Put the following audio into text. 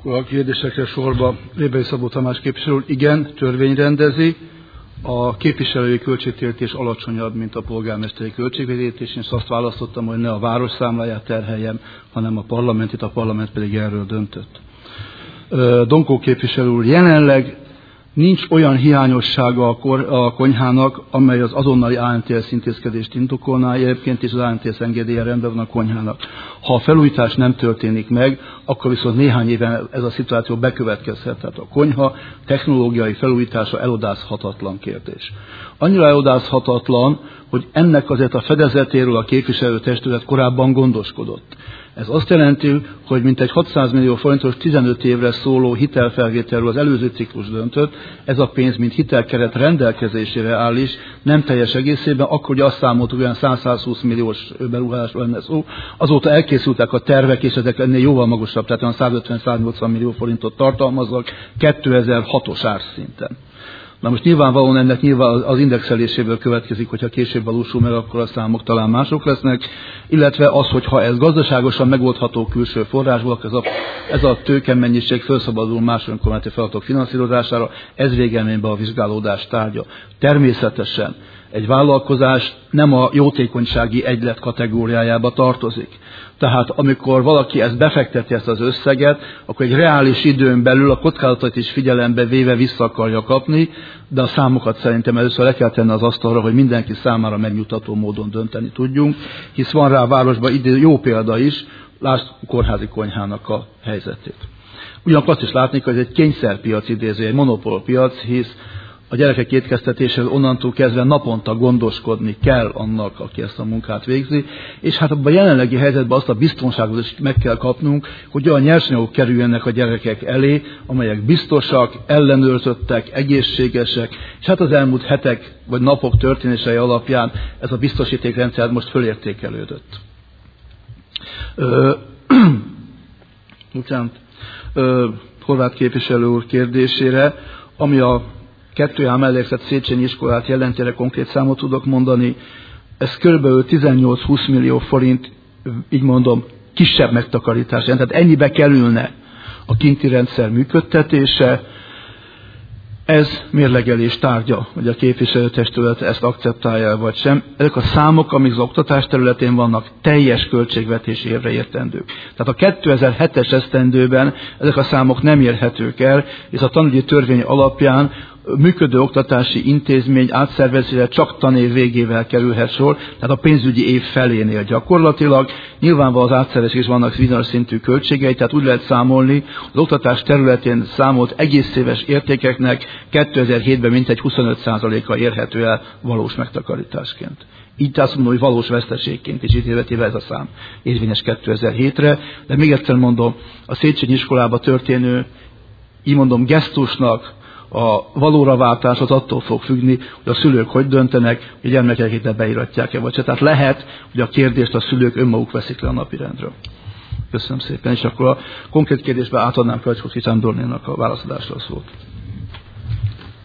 A kérdésekre sorba Rébei Szabó Tamás képviselő úr, igen, törvény rendezi. A képviselői költségtérítés alacsonyabb, mint a polgármesteri költségtérítés. Én azt választottam, hogy ne a város számláját terheljem, hanem a parlamentit, a parlament pedig erről döntött. Donkó képviselő úr, jelenleg nincs olyan hiányossága a konyhának, amely az azonnali ANTS intézkedést indokolná, egyébként is az ANTS engedélye rendben van a konyhának. Ha a felújítás nem történik meg, akkor viszont néhány éven ez a szituáció bekövetkezhet. Tehát a konyha technológiai felújítása elodázhatatlan kérdés. Annyira elodázhatatlan, hogy ennek azért a fedezetéről a képviselőtestület korábban gondoskodott. Ez azt jelenti, hogy mintegy 600 millió forintos 15 évre szóló hitelfelvételről az előző ciklus döntött, ez a pénz, mint hitelkeret rendelkezésére áll is, nem teljes egészében, akkor ugye azt számoltuk, olyan 100-120 milliós beruházásról lenne szó, azóta elkészültek a tervek, és ezek ennél jóval magasabb, tehát 150-180 millió forintot tartalmaznak 2006-os árszinten. Na most nyilvánvalóan ennek az indexeléséből következik, hogyha később valósul meg, akkor a számok talán mások lesznek, illetve az, hogyha ez gazdaságosan megoldható külső forrásból, ez a tőkemennyiség felszabadul más önkormányzati feladatok finanszírozására, ez végeredményben a vizsgálódás tárgya. Természetesen egy vállalkozás nem a jótékonysági egylet kategóriájába tartozik. Tehát amikor valaki ezt befekteti, ezt az összeget, akkor egy reális időn belül a kockázatot is figyelembe véve vissza akarja kapni, de a számokat szerintem először le kell tenni az asztalra, hogy mindenki számára megnyugtató módon dönteni tudjunk, hisz van rá a városban jó példa is, lásd kórházi konyhának a helyzetét. Ugyanakkor azt is látni, hogy ez egy kényszerpiac idéző, egy monopólpiac, hisz a gyerekek étkeztetésével onnantól kezdve naponta gondoskodni kell annak, aki ezt a munkát végzi, és hát abban a jelenlegi helyzetben azt a biztonságot is meg kell kapnunk, hogy olyan nyersanyagok kerüljenek a gyerekek elé, amelyek biztosak, ellenőrzöttek, egészségesek, és hát az elmúlt hetek vagy napok történései alapján ez a biztosítékrendszer most fölértékelődött. Horváth képviselő úr kérdésére, ami a 2A melléklet Széchenyi iskolát jelentére konkrét számot tudok mondani, ez kb. 18-20 millió forint, így mondom, kisebb megtakarítás. Tehát ennyibe kerülne a kinti rendszer működtetése, ez mérlegelés tárgya, hogy a képviselőtestület ezt akceptálja vagy sem. Ezek a számok, amik az oktatás területén vannak, teljes költségvetési évre értendők. Tehát a 2007-es esztendőben ezek a számok nem érhetők el, és a tanügyi törvény alapján működő oktatási intézmény átszervezésére csak tanév végével kerülhet sor, tehát a pénzügyi év felénél gyakorlatilag. Nyilvánvalóan az átszervezés vannak bizonyos szintű költségei, tehát úgy lehet számolni, az oktatás területén számolt egész éves értékeknek 2007-ben mintegy 25%-a érhető el valós megtakarításként. Így azt mondom, hogy valós veszteségként is ítélvetéve ez a szám érvényes 2007-re, de még egyszer mondom, a Széchenyi iskolába történő, így mondom, gesztusnak a valóra váltás az attól fog függni, hogy a szülők hogy döntenek, hogy a gyermekeket ide beíratják-e vagy se. Tehát lehet, hogy a kérdést a szülők önmaguk veszik le a napirendről. Köszönöm szépen, és akkor a konkrét kérdésben átadnám Krajcskovszki Sándornénak a válaszadásra a szót.